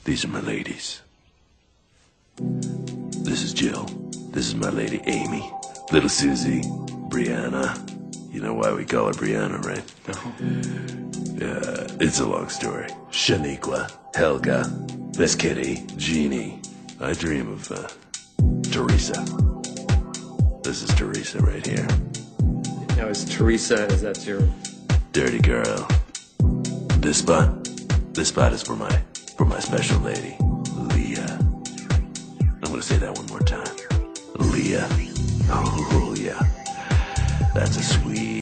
These are my ladies. This is Jill. This is my lady Amy. Little Susie. Brianna. You know why we call her Brianna, right? No. It's a long story. Shaniqua. Helga. Miss Kitty. Jeannie. I dream of, Teresa. This is Teresa right here. Now, is Teresa, is that your... Dirty girl. This spot is for my special lady, Leah. I'm gonna say that one more time. Leah. Oh, yeah. That's a sweet...